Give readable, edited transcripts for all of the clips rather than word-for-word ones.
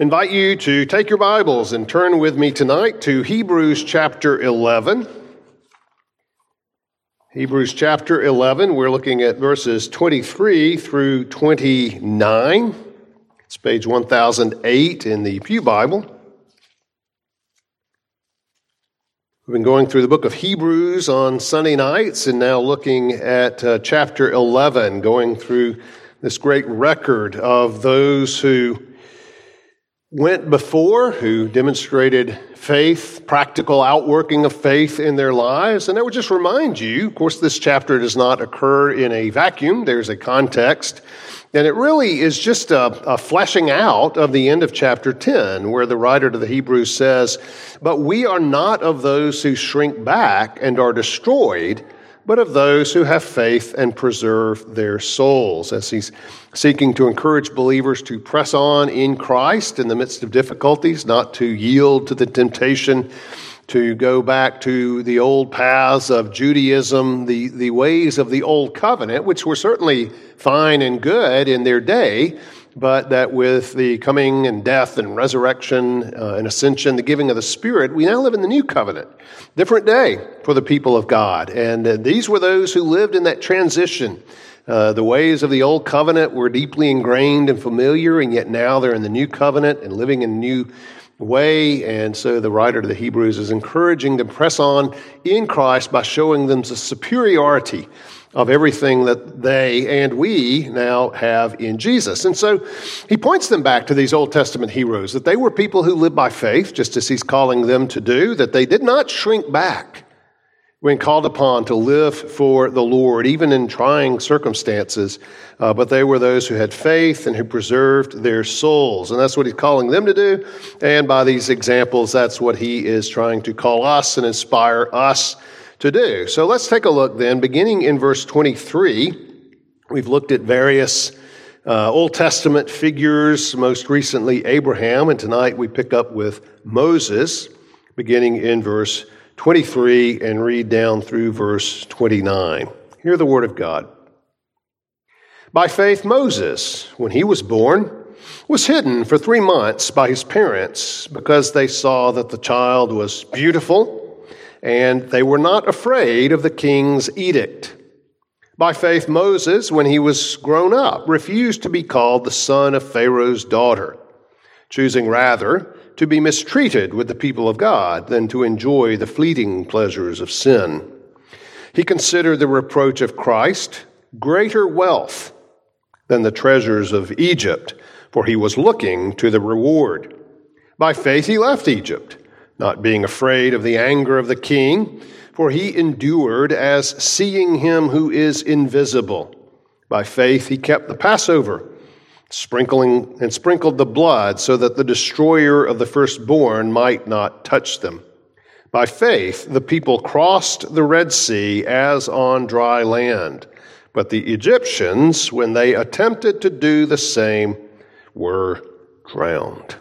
invite you to take your Bibles and turn with me tonight to Hebrews chapter 11. Hebrews chapter 11, we're looking at verses 23 through 29. It's page 1008 in the Pew Bible. We've been going through the book of Hebrews on Sunday nights and now looking at chapter 11, going through this great record of those who went before, who demonstrated faith, practical outworking of faith in their lives. And I would just remind you, of course, this chapter does not occur in a vacuum. There's a context. And it really is just a fleshing out of the end of chapter 10, where the writer to the Hebrews says, "But we are not of those who shrink back and are destroyed, but of those who have faith and preserve their souls," as he's seeking to encourage believers to press on in Christ in the midst of difficulties, not to yield to the temptation to go back to the old paths of Judaism, the ways of the old covenant, which were certainly fine and good in their day, but that with the coming and death and resurrection and ascension, the giving of the Spirit, we now live in the new covenant. Different day for the people of God. And these were those who lived in that transition. The ways of the old covenant were deeply ingrained and familiar, and yet now they're in the new covenant and living in a new way. And so the writer to the Hebrews is encouraging them to press on in Christ by showing them the superiority of everything that they and we now have in Jesus. And so he points them back to these Old Testament heroes, that they were people who lived by faith, just as he's calling them to do, that they did not shrink back when called upon to live for the Lord, even in trying circumstances, but they were those who had faith and who preserved their souls. And that's what he's calling them to do. And by these examples, that's what he is trying to call us and inspire us to do. So let's take a look then, beginning in verse 23. We've looked at various Old Testament figures, most recently Abraham, and tonight we pick up with Moses, beginning in verse 23 and read down through verse 29. Hear the word of God. By faith, Moses, when he was born, was hidden for 3 months by his parents because they saw that the child was beautiful, and they were not afraid of the king's edict. By faith, Moses, when he was grown up, refused to be called the son of Pharaoh's daughter, choosing rather to be mistreated with the people of God than to enjoy the fleeting pleasures of sin. He considered the reproach of Christ greater wealth than the treasures of Egypt, for he was looking to the reward. By faith, he left Egypt, not being afraid of the anger of the king, for he endured as seeing him who is invisible. By faith, he kept the Passover, sprinkled the blood so that the destroyer of the firstborn might not touch them. By faith, the people crossed the Red Sea as on dry land, but the Egyptians, when they attempted to do the same, were drowned.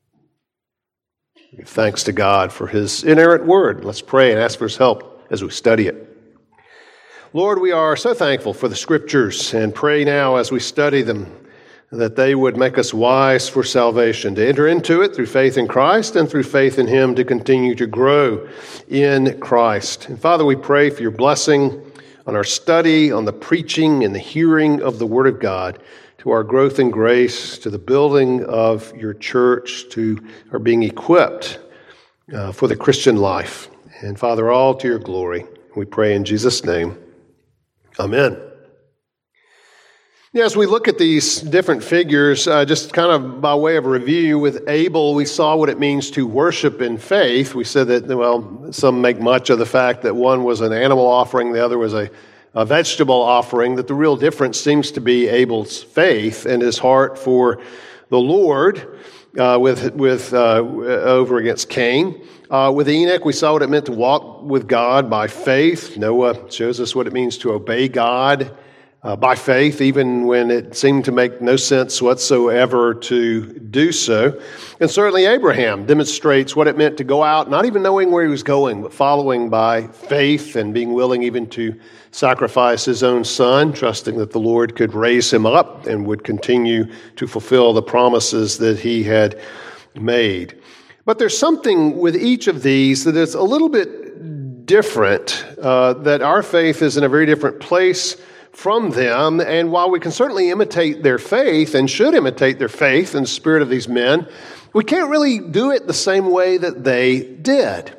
Give thanks to God for his inerrant word. Let's pray and ask for his help as we study it. Lord, we are so thankful for the scriptures and pray now as we study them that they would make us wise for salvation, to enter into it through faith in Christ and through faith in him to continue to grow in Christ. And Father, we pray for your blessing on our study, on the preaching and the hearing of the word of God, to our growth in grace, to the building of your church, to our being equipped for the Christian life. And Father, all to your glory. We pray in Jesus' name. Amen. As we look at these different figures, just kind of by way of review, with Abel, we saw what it means to worship in faith. We said that, well, some make much of the fact that one was an animal offering, the other was a vegetable offering, that the real difference seems to be Abel's faith and his heart for the Lord over against Cain. With Enoch, we saw what it meant to walk with God by faith. Noah shows us what it means to obey God by faith, even when it seemed to make no sense whatsoever to do so. And certainly Abraham demonstrates what it meant to go out, not even knowing where he was going, but following by faith and being willing even to sacrifice his own son, trusting that the Lord could raise him up and would continue to fulfill the promises that he had made. But there's something with each of these that is a little bit different, that our faith is in a very different place from them. And while we can certainly imitate their faith and should imitate their faith and the spirit of these men, we can't really do it the same way that they did.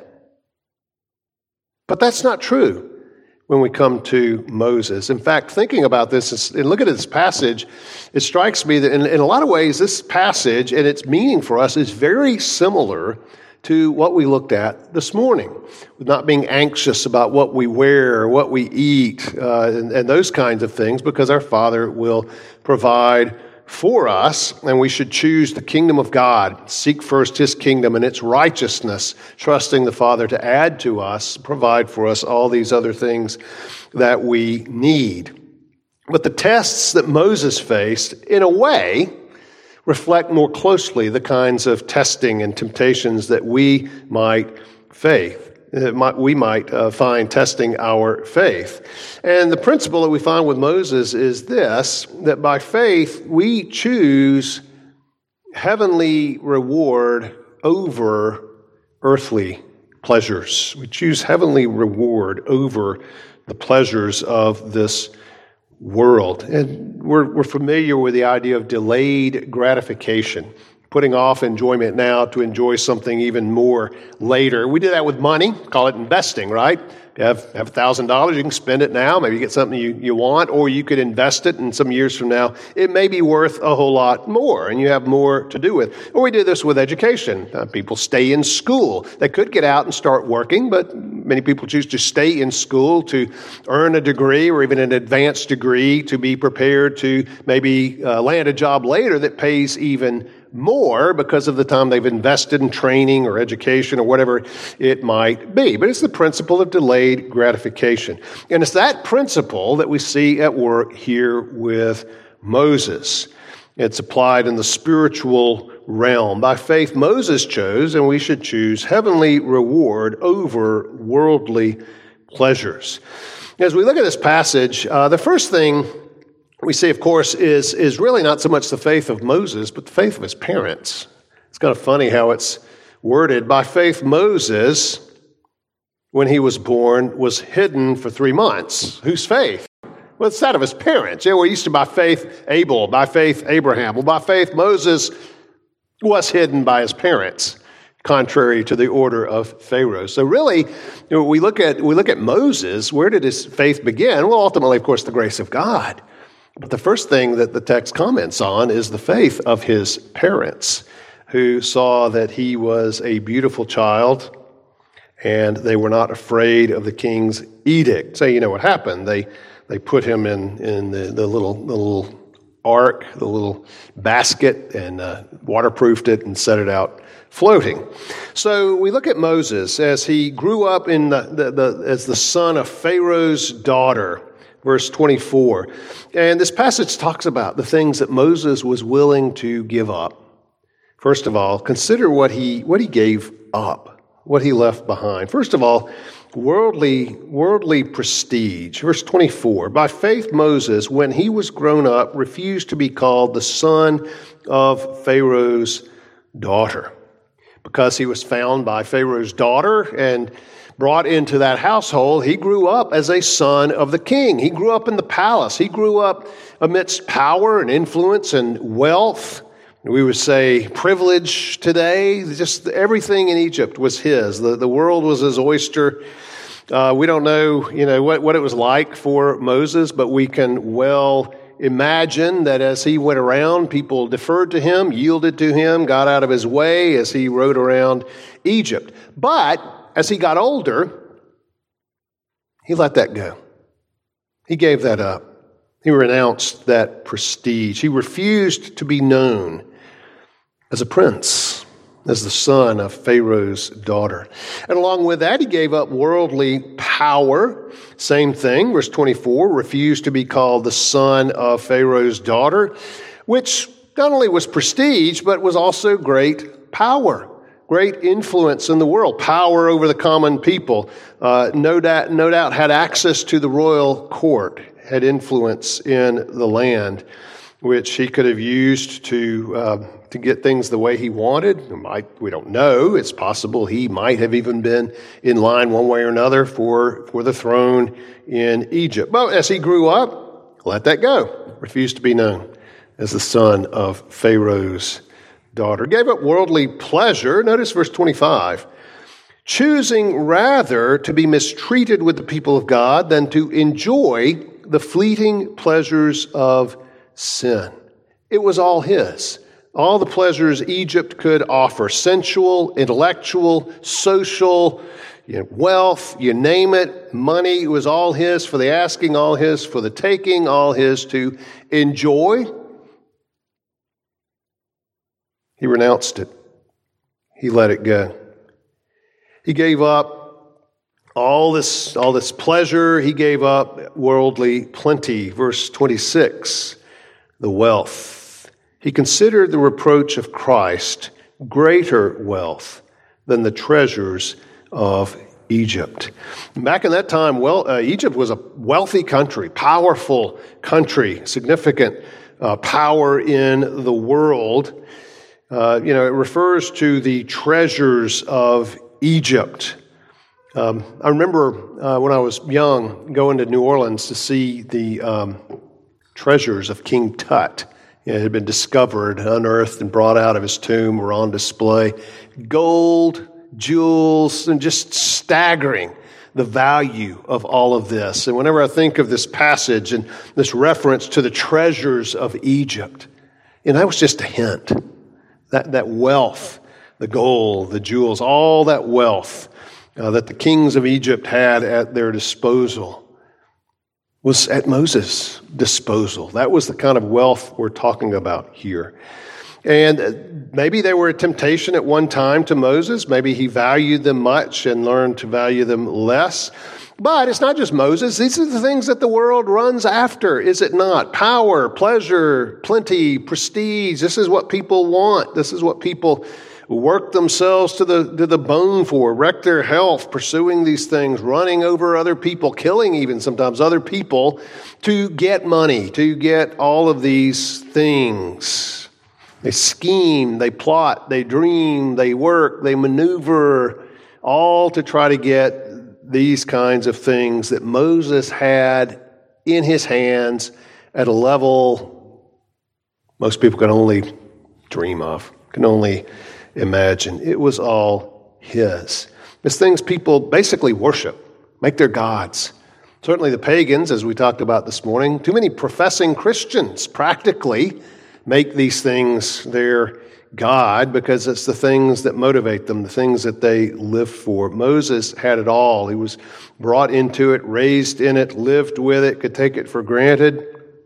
But that's not true when we come to Moses. In fact, thinking about this and looking at this passage, it strikes me that in a lot of ways, this passage and its meaning for us is very similar to what we looked at this morning, with not being anxious about what we wear or what we eat and those kinds of things, because our Father will provide for us, and we should choose the kingdom of God, seek first His kingdom and its righteousness, trusting the Father to add to us, provide for us all these other things that we need. But the tests that Moses faced, in a way, reflect more closely the kinds of testing and temptations that we might find testing our faith. And the principle that we find with Moses is this, that by faith we choose heavenly reward over earthly pleasures. We choose heavenly reward over the pleasures of this world. And we're familiar with the idea of delayed gratification, putting off enjoyment now to enjoy something even more later. We do that with money, call it investing, right? If you have $1,000, you can spend it now, maybe you get something you want, or you could invest it, and some years from now, it may be worth a whole lot more, and you have more to do with. Or we do this with education. People stay in school. They could get out and start working, but many people choose to stay in school to earn a degree or even an advanced degree to be prepared to maybe land a job later that pays even more because of the time they've invested in training or education or whatever it might be. But it's the principle of delayed gratification. And it's that principle that we see at work here with Moses. It's applied in the spiritual realm. By faith, Moses chose, and we should choose, heavenly reward over worldly pleasures. As we look at this passage, the first thing we see, of course, is really not so much the faith of Moses, but the faith of his parents. It's kind of funny how it's worded. By faith, Moses, when he was born, was hidden for 3 months. Whose faith? Well, it's that of his parents. Yeah, we're used to by faith Abel, by faith Abraham. Well, by faith Moses was hidden by his parents, contrary to the order of Pharaoh. So really, we look at Moses. Where did his faith begin? Well, ultimately, of course, the grace of God. But the first thing that the text comments on is the faith of his parents, who saw that he was a beautiful child, and they were not afraid of the king's edict. So you know what happened. They put him in the little ark, the little basket, and waterproofed it and set it out floating. So we look at Moses as he grew up as the son of Pharaoh's daughter. Verse 24. And this passage talks about the things that Moses was willing to give up. First of all, consider what he gave up, what he left behind. First of all, worldly prestige. Verse 24. By faith, Moses, when he was grown up, refused to be called the son of Pharaoh's daughter, because he was found by Pharaoh's daughter and brought into that household. He grew up as a son of the king. He grew up in the palace. He grew up amidst power and influence and wealth. We would say privilege today. Just everything in Egypt was his. The world was his oyster. We don't know, what it was like for Moses, but we can well imagine that as he went around, people deferred to him, yielded to him, got out of his way as he rode around Egypt. But as he got older, he let that go. He gave that up. He renounced that prestige. He refused to be known as a prince. as the son of Pharaoh's daughter. And along with that, he gave up worldly power. Same thing, verse 24, refused to be called the son of Pharaoh's daughter, which not only was prestige, but was also great power, great influence in the world, power over the common people. No doubt had access to the royal court, had influence in the land, which he could have used to get things the way he wanted. We don't know. It's possible he might have even been in line one way or another for the throne in Egypt. But as he grew up, let that go. Refused to be known as the son of Pharaoh's daughter. Gave up worldly pleasure. Notice verse 25. Choosing rather to be mistreated with the people of God than to enjoy the fleeting pleasures of sin. It was all his. All the pleasures Egypt could offer, sensual, intellectual, social, wealth, you name it, money, it was all his for the asking, all his for the taking, all his to enjoy. He renounced it. He let it go. He gave up all this pleasure. He gave up worldly plenty. Verse 26, the wealth. He considered the reproach of Christ greater wealth than the treasures of Egypt. Back in that time, Egypt was a wealthy country, powerful country, significant power in the world. It refers to the treasures of Egypt. I remember when I was young going to New Orleans to see the treasures of King Tut. It had been discovered, unearthed, and brought out of his tomb, were on display. Gold, jewels, and just staggering the value of all of this. And whenever I think of this passage and this reference to the treasures of Egypt, that was just a hint. That wealth, the gold, the jewels, all that wealth that the kings of Egypt had at their disposal was at Moses' disposal. That was the kind of wealth we're talking about here. And maybe they were a temptation at one time to Moses. Maybe he valued them much and learned to value them less. But it's not just Moses. These are the things that the world runs after, is it not? Power, pleasure, plenty, prestige. This is what people want. This is what people work themselves to the bone for, wreck their health, pursuing these things, running over other people, killing even sometimes other people to get money, to get all of these things. They scheme, they plot, they dream, they work, they maneuver, all to try to get these kinds of things that Moses had in his hands at a level most people can only dream of, can only imagine. It was all his. It's things people basically worship, make their gods. Certainly the pagans, as we talked about this morning, too many professing Christians practically make these things their God because it's the things that motivate them, the things that they live for. Moses had it all. He was brought into it, raised in it, lived with it, could take it for granted.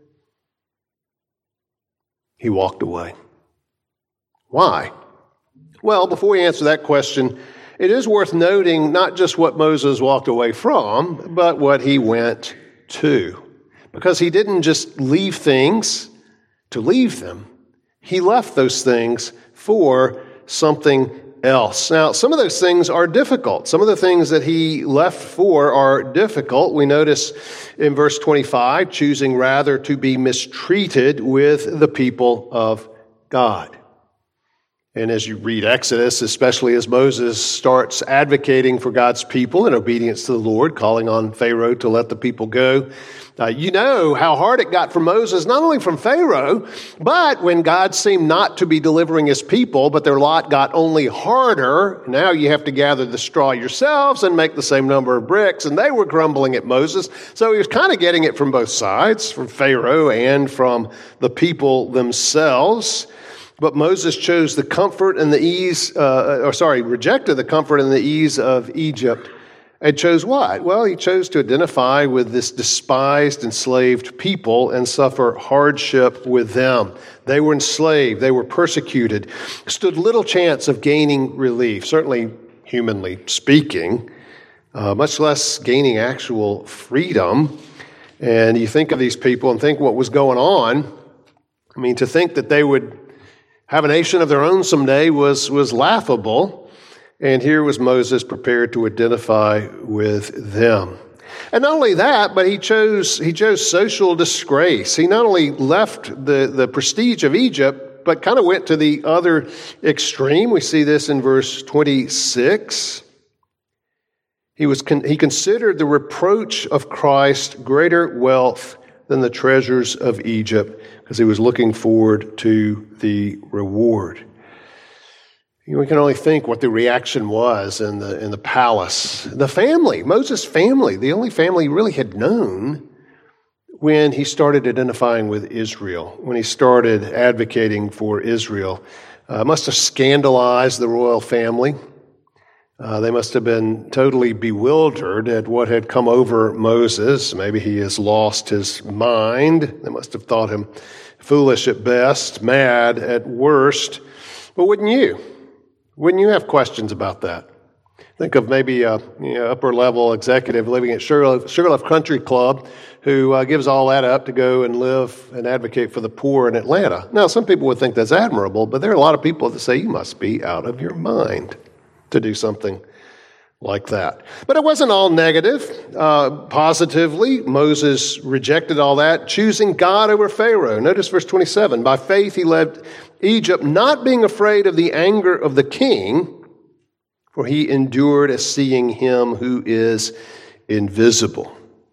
He walked away. Why? Well, before we answer that question, it is worth noting not just what Moses walked away from, but what he went to. Because he didn't just leave things to leave them. He left those things for something else. Now, some of those things are difficult. Some of the things that he left for are difficult. We notice in verse 25, choosing rather to be mistreated with the people of God. And as you read Exodus, especially as Moses starts advocating for God's people in obedience to the Lord, calling on Pharaoh to let the people go, you know how hard it got for Moses, not only from Pharaoh, but when God seemed not to be delivering his people, but their lot got only harder. Now you have to gather the straw yourselves and make the same number of bricks. And they were grumbling at Moses. So he was kind of getting it from both sides, from Pharaoh and from the people themselves. But Moses chose the comfort and the ease, rejected the comfort and the ease of Egypt And chose what? Well, he chose to identify with this despised, enslaved people and suffer hardship with them. They were enslaved, they were persecuted, stood little chance of gaining relief, certainly humanly speaking, much less gaining actual freedom. And you think of these people and think what was going on. I mean, to think that they would have a nation of their own someday was laughable. And here was Moses prepared to identify with them. And not only that, but he chose social disgrace. He not only left the prestige of Egypt, but kind of went to the other extreme. We see this in verse 26. He considered the reproach of Christ greater wealth than the treasures of Egypt, because he was looking forward to the reward. We can only think what the reaction was in the palace. The family, Moses' family, the only family he really had known when he started identifying with Israel, when he started advocating for Israel. Must have scandalized the royal family. They must have been totally bewildered at what had come over Moses. Maybe he has lost his mind. They must have thought him foolish at best, mad at worst. But wouldn't you? Wouldn't you have questions about that? Think of maybe a upper-level executive living at Sugarloaf Country Club who gives all that up to go and live and advocate for the poor in Atlanta. Now, some people would think that's admirable, but there are a lot of people that say you must be out of your mind to do something like that. But it wasn't all negative. Positively, Moses rejected all that, choosing God over Pharaoh. Notice verse 27. By faith he left Egypt, not being afraid of the anger of the king, for he endured as seeing him who is invisible.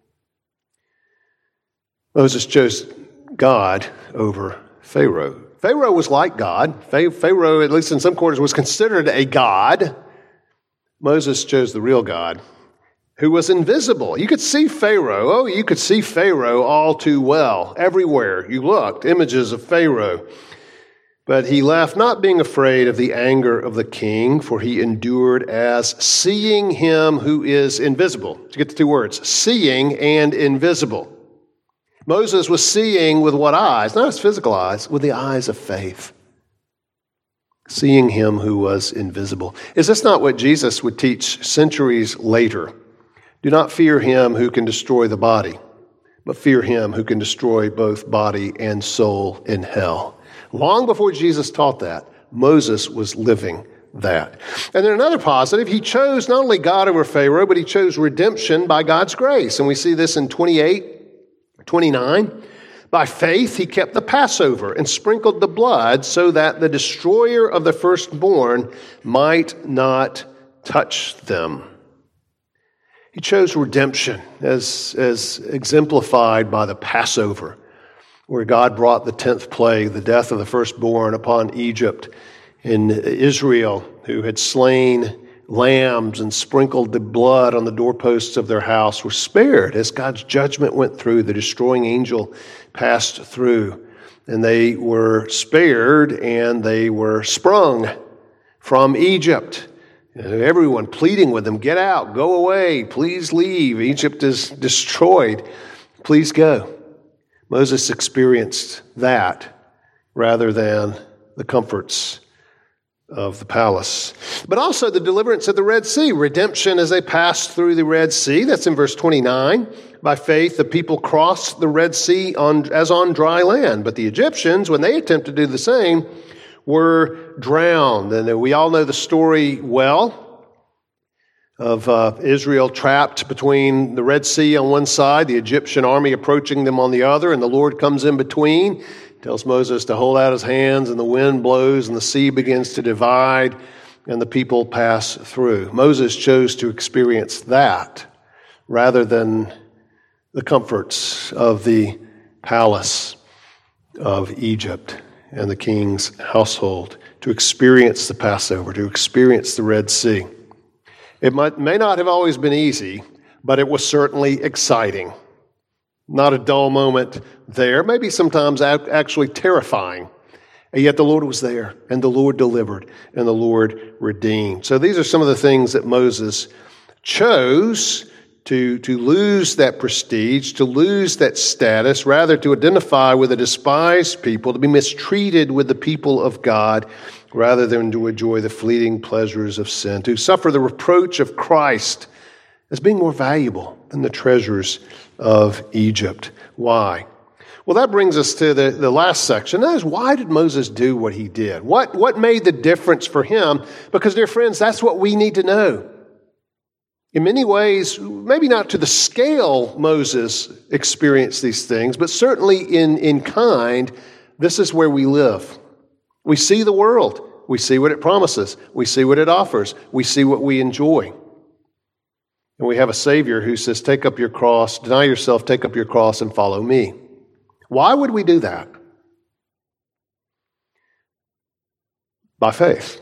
Moses chose God over Pharaoh. Pharaoh was like God. Pharaoh, at least in some quarters, was considered a god. Moses chose the real God, who was invisible. You could see Pharaoh. Oh, you could see Pharaoh all too well. Everywhere you looked, images of Pharaoh. But he left not being afraid of the anger of the king, for he endured as seeing him who is invisible. To get the two words, seeing and invisible. Moses was seeing with what eyes? Not his physical eyes, with the eyes of faith. Seeing him who was invisible. Is this not what Jesus would teach centuries later? Do not fear him who can destroy the body, but fear him who can destroy both body and soul in hell. Long before Jesus taught that, Moses was living that. And then another positive, he chose not only God over Pharaoh, but he chose redemption by God's grace. And we see this in 28:29. By faith, he kept the Passover and sprinkled the blood so that the destroyer of the firstborn might not touch them. He chose redemption as exemplified by the Passover, where God brought the 10th plague, the death of the firstborn, upon Egypt. And Israel, who had slain lambs and sprinkled the blood on the doorposts of their house, were spared as God's judgment went through. The destroying angel passed through, and they were spared, and they were sprung from Egypt. Everyone pleading with them, get out, go away, please leave. Egypt is destroyed. Please go. Moses experienced that rather than the comforts of the palace. But also the deliverance of the Red Sea, redemption as they passed through the Red Sea. That's in verse 29. By faith, the people crossed the Red Sea as on dry land. But the Egyptians, when they attempted to do the same, were drowned. And we all know the story well of Israel trapped between the Red Sea on one side, the Egyptian army approaching them on the other, and the Lord comes in between, tells Moses to hold out his hands, and the wind blows, and the sea begins to divide, and the people pass through. Moses chose to experience that rather than the comforts of the palace of Egypt and the king's household, to experience the Passover, to experience the Red Sea. It may not have always been easy, but it was certainly exciting. Not a dull moment there, maybe sometimes actually terrifying. And yet the Lord was there, and the Lord delivered, and the Lord redeemed. So these are some of the things that Moses chose to lose that prestige, to lose that status, rather to identify with a despised people, to be mistreated with the people of God, rather than to enjoy the fleeting pleasures of sin, to suffer the reproach of Christ as being more valuable than the treasures of Egypt. Why? Well, that brings us to the last section. That is, why did Moses do what he did? What made the difference for him? Because, dear friends, that's what we need to know. In many ways, maybe not to the scale Moses experienced these things, but certainly in kind, this is where we live. We see the world. We see what it promises. We see what it offers. We see what we enjoy. And we have a Savior who says, take up your cross, deny yourself, take up your cross, and follow me. Why would we do that? By faith.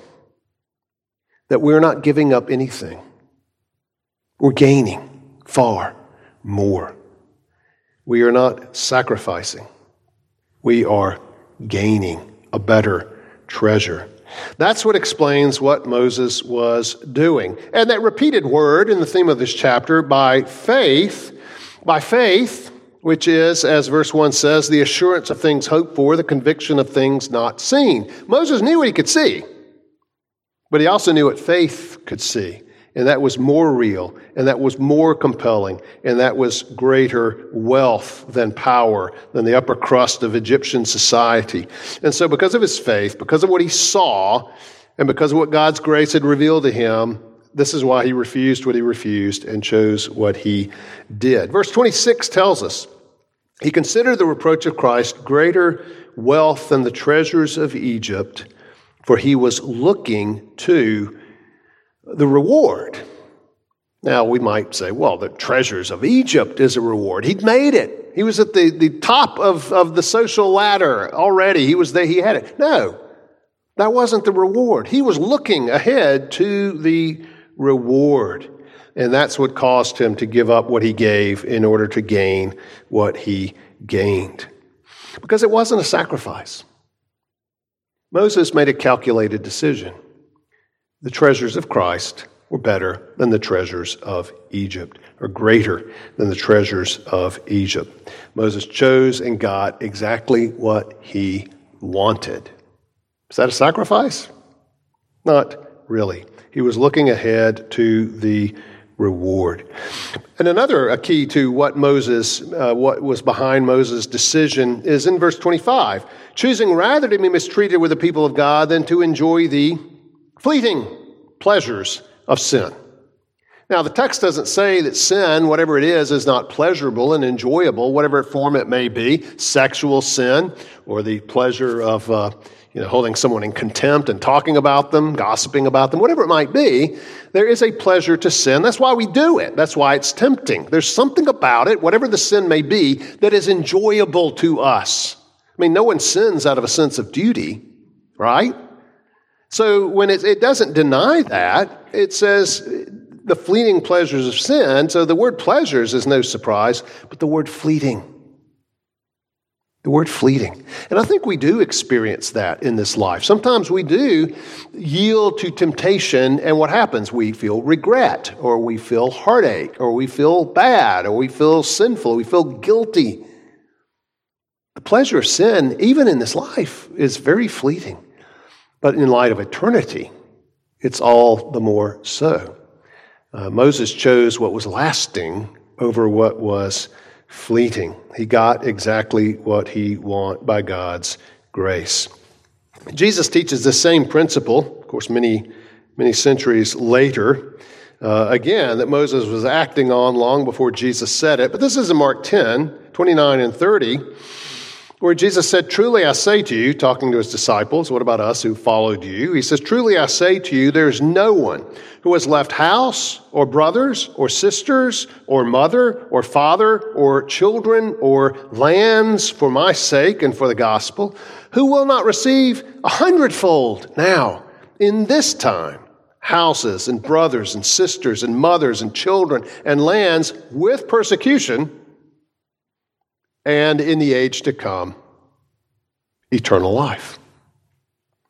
That we're not giving up anything. We're gaining far more. We are not sacrificing. We are gaining a better treasure. That's what explains what Moses was doing. And that repeated word in the theme of this chapter, by faith, which is, as verse 1 says, the assurance of things hoped for, the conviction of things not seen. Moses knew what he could see, but he also knew what faith could see. And that was more real, and that was more compelling, and that was greater wealth than power, than the upper crust of Egyptian society. And so because of his faith, because of what he saw, and because of what God's grace had revealed to him, this is why he refused what he refused and chose what he did. Verse 26 tells us, he considered the reproach of Christ greater wealth than the treasures of Egypt, for he was looking to the reward. Now, we might say, well, the treasures of Egypt is a reward. He'd made it. He was at the top of the social ladder already. He was there. He had it. No, that wasn't the reward. He was looking ahead to the reward. And that's what caused him to give up what he gave in order to gain what he gained. Because it wasn't a sacrifice. Moses made a calculated decision. The treasures of Christ were better than the treasures of Egypt, or greater than the treasures of Egypt. Moses chose and got exactly what he wanted. Is that a sacrifice? Not really. He was looking ahead to the reward. And another key to what was behind Moses' decision is in verse 25, choosing rather to be mistreated with the people of God than to enjoy the fleeting pleasures of sin. Now, the text doesn't say that sin, whatever it is not pleasurable and enjoyable, whatever form it may be, sexual sin, or the pleasure of holding someone in contempt and talking about them, gossiping about them, whatever it might be. There is a pleasure to sin. That's why we do it. That's why it's tempting. There's something about it, whatever the sin may be, that is enjoyable to us. I mean, no one sins out of a sense of duty, right? So when it doesn't deny that, it says the fleeting pleasures of sin. So the word pleasures is no surprise, but the word fleeting. The word fleeting. And I think we do experience that in this life. Sometimes we do yield to temptation, and what happens? We feel regret, or we feel heartache, or we feel bad, or we feel sinful, we feel guilty. The pleasure of sin, even in this life, is very fleeting. But in light of eternity, it's all the more so. Moses chose what was lasting over what was fleeting. He got exactly what he wanted by God's grace. Jesus teaches the same principle, of course, many centuries later, again, that Moses was acting on long before Jesus said it. But this is in Mark 10, 29 and 30, where Jesus said, truly I say to you, talking to his disciples, what about us who followed you? He says, truly I say to you, there is no one who has left house or brothers or sisters or mother or father or children or lands for my sake and for the gospel, who will not receive 100-fold now in this time, houses and brothers and sisters and mothers and children and lands with persecution, and in the age to come, eternal life.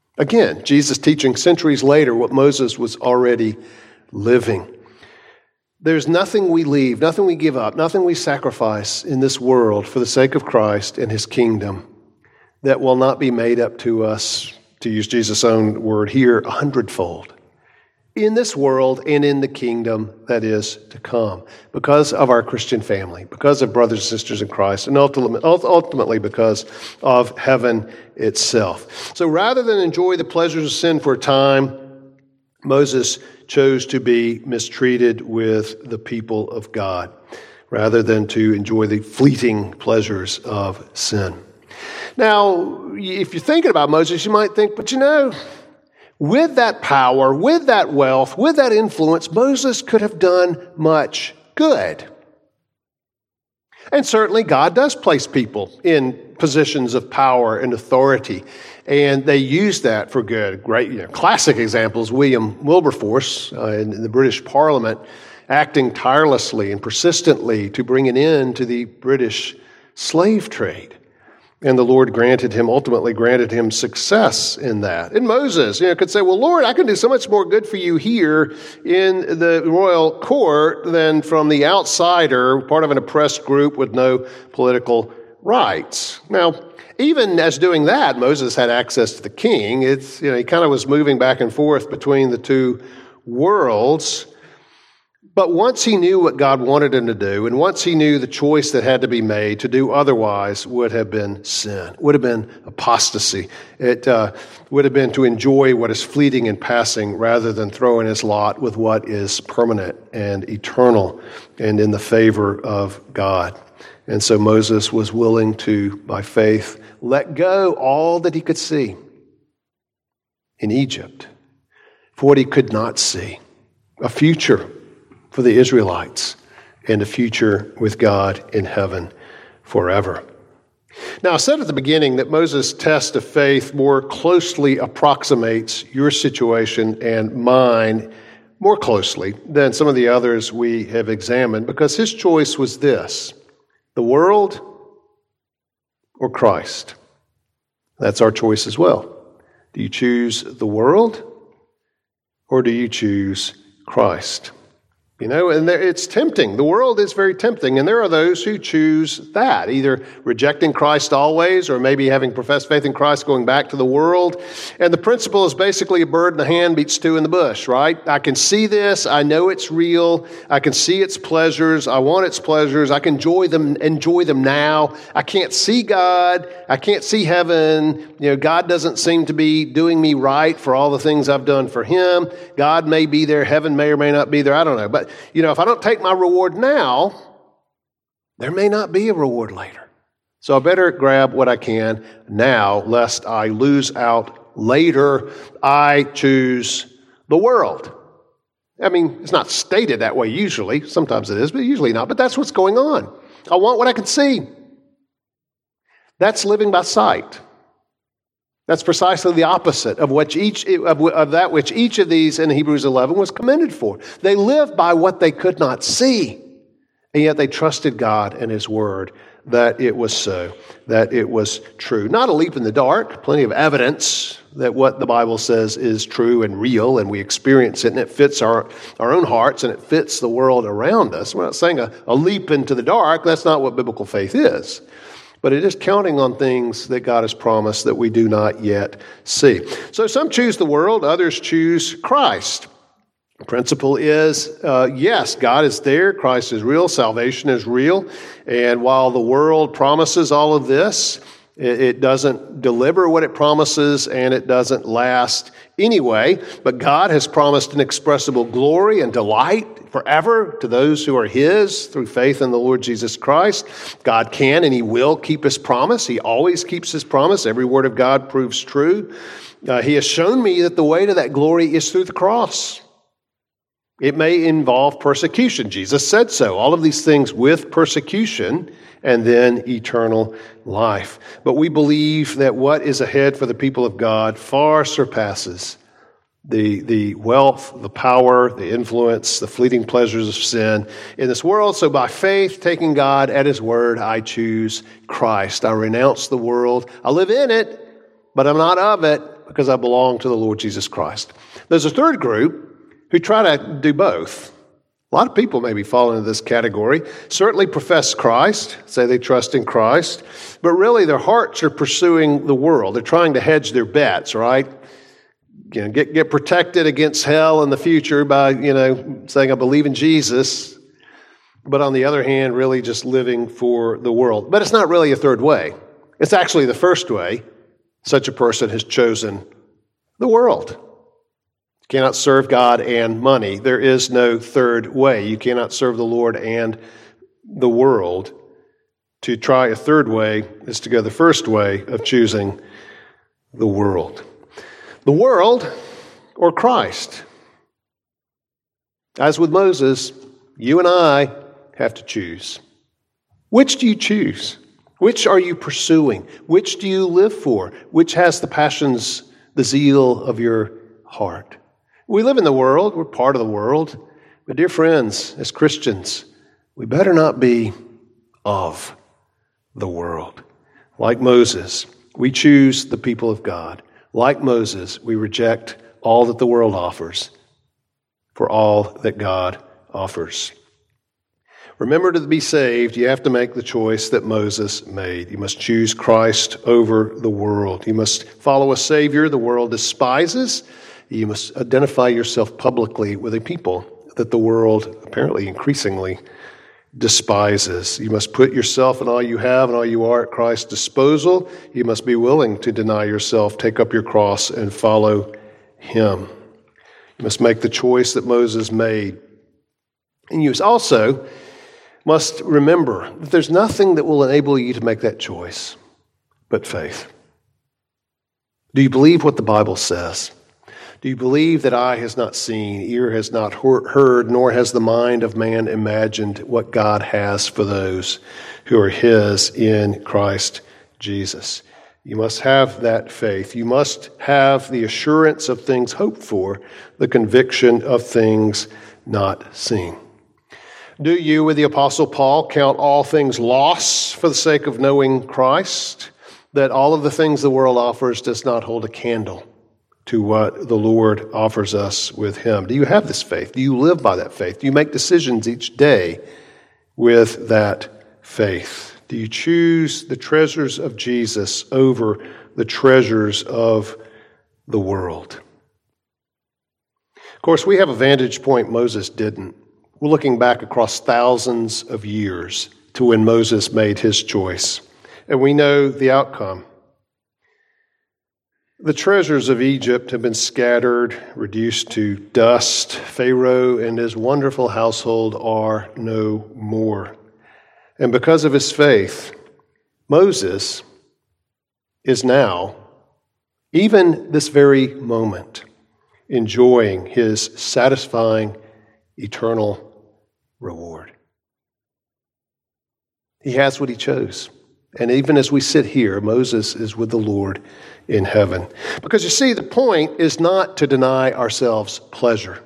Again, Jesus teaching centuries later what Moses was already living. There's nothing we leave, nothing we give up, nothing we sacrifice in this world for the sake of Christ and His kingdom that will not be made up to us, to use Jesus' own word here, 100-fold. In this world and in the kingdom that is to come, because of our Christian family, because of brothers and sisters in Christ, and ultimately because of heaven itself. So rather than enjoy the pleasures of sin for a time, Moses chose to be mistreated with the people of God, rather than to enjoy the fleeting pleasures of sin. Now, if you're thinking about Moses, you might think, but with that power, with that wealth, with that influence, Moses could have done much good. And certainly God does place people in positions of power and authority, and they use that for good. Great, classic examples, William Wilberforce in the British Parliament, acting tirelessly and persistently to bring an end to the British slave trade. And the Lord ultimately granted him success in that. And Moses, could say, well, Lord, I can do so much more good for you here in the royal court than from the outsider, part of an oppressed group with no political rights. Now, even as doing that, Moses had access to the king. He kind of was moving back and forth between the two worlds. But once he knew what God wanted him to do, and once he knew the choice that had to be made, to do otherwise would have been sin, would have been apostasy. It would have been to enjoy what is fleeting and passing rather than throw in his lot with what is permanent and eternal and in the favor of God. And so Moses was willing to, by faith, let go all that he could see in Egypt for what he could not see, a future for the Israelites, and a future with God in heaven forever. Now, I said at the beginning that Moses' test of faith more closely approximates your situation and mine more closely than some of the others we have examined, because his choice was this: the world or Christ. That's our choice as well. Do you choose the world or do you choose Christ? And it's tempting. The world is very tempting, and there are those who choose that, either rejecting Christ always or maybe having professed faith in Christ going back to the world. And the principle is basically a bird in the hand beats two in the bush, right? I can see this. I know it's real. I can see its pleasures. I want its pleasures. I can enjoy them now. I can't see God. I can't see heaven. God doesn't seem to be doing me right for all the things I've done for Him. God may be there. Heaven may or may not be there. I don't know. But if I don't take my reward now, there may not be a reward later. So I better grab what I can now, lest I lose out later. I choose the world. It's not stated that way usually. Sometimes it is, but usually not. But that's what's going on. I want what I can see. That's living by sight. That's precisely the opposite of that which each of these in Hebrews 11 was commended for. They lived by what they could not see, and yet they trusted God and His Word that it was so, that it was true. Not a leap in the dark, plenty of evidence that what the Bible says is true and real, and we experience it, and it fits our own hearts, and it fits the world around us. We're not saying a leap into the dark. That's not what biblical faith is. But it is counting on things that God has promised that we do not yet see. So some choose the world, others choose Christ. The principle is, yes, God is there, Christ is real, salvation is real, and while the world promises all of this, it doesn't deliver what it promises, and it doesn't last anyway. But God has promised inexpressible glory and delight forever to those who are His through faith in the Lord Jesus Christ. God can and He will keep His promise. He always keeps His promise. Every word of God proves true. He has shown me that the way to that glory is through the cross. It may involve persecution. Jesus said so. All of these things with persecution and then eternal life. But we believe that what is ahead for the people of God far surpasses the wealth, the power, the influence, the fleeting pleasures of sin in this world. So by faith, taking God at His word, I choose Christ. I renounce the world. I live in it, but I'm not of it because I belong to the Lord Jesus Christ. There's a third group who try to do both. A lot of people maybe fall into this category. Certainly profess Christ, say they trust in Christ, but really their hearts are pursuing the world. They're trying to hedge their bets, right? Get protected against hell in the future by, saying I believe in Jesus, but on the other hand, really just living for the world. But it's not really a third way. It's actually the first way. Such a person has chosen the world. You cannot serve God and money. There is no third way. You cannot serve the Lord and the world. To try a third way is to go the first way of choosing the world. The world or Christ. As with Moses, you and I have to choose. Which do you choose? Which are you pursuing? Which do you live for? Which has the passions, the zeal of your heart? We live in the world. We're part of the world. But dear friends, as Christians, we better not be of the world. Like Moses, we choose the people of God. Like Moses, we reject all that the world offers for all that God offers. Remember, to be saved, you have to make the choice that Moses made. You must choose Christ over the world. You must follow a Savior the world despises. You must identify yourself publicly with a people that the world apparently increasingly despises. You must put yourself and all you have and all you are at Christ's disposal. You must be willing to deny yourself, take up your cross, and follow Him. You must make the choice that Moses made. And you also must remember that there's nothing that will enable you to make that choice but faith. Do you believe what the Bible says? Do you believe that eye has not seen, ear has not heard, nor has the mind of man imagined what God has for those who are His in Christ Jesus? You must have that faith. You must have the assurance of things hoped for, the conviction of things not seen. Do you, with the Apostle Paul, count all things loss for the sake of knowing Christ? That all of the things the world offers does not hold a candle to what the Lord offers us with Him. Do you have this faith? Do you live by that faith? Do you make decisions each day with that faith? Do you choose the treasures of Jesus over the treasures of the world? Of course, we have a vantage point Moses didn't. We're looking back across thousands of years to when Moses made his choice, and we know the outcome. The treasures of Egypt have been scattered, reduced to dust. Pharaoh and his wonderful household are no more. And because of his faith, Moses is now, even this very moment, enjoying his satisfying eternal reward. He has what he chose. And even as we sit here, Moses is with the Lord in heaven. Because you see, the point is not to deny ourselves pleasure.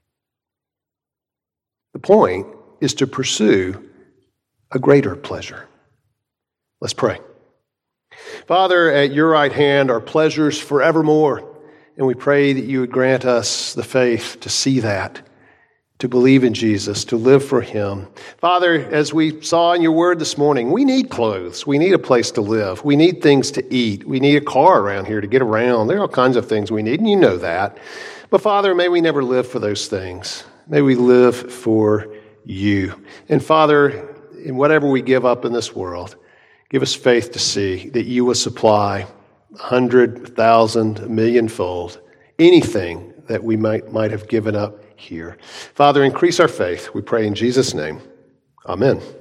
The point is to pursue a greater pleasure. Let's pray. Father, at your right hand are pleasures forevermore, and we pray that you would grant us the faith to see that, to believe in Jesus, to live for Him. Father, as we saw in your word this morning, we need clothes. We need a place to live. We need things to eat. We need a car around here to get around. There are all kinds of things we need, and you know that. But Father, may we never live for those things. May we live for you. And Father, in whatever we give up in this world, give us faith to see that you will supply 100, 1,000, a millionfold, anything that we might have given up here. Father, increase our faith, we pray in Jesus' name. Amen.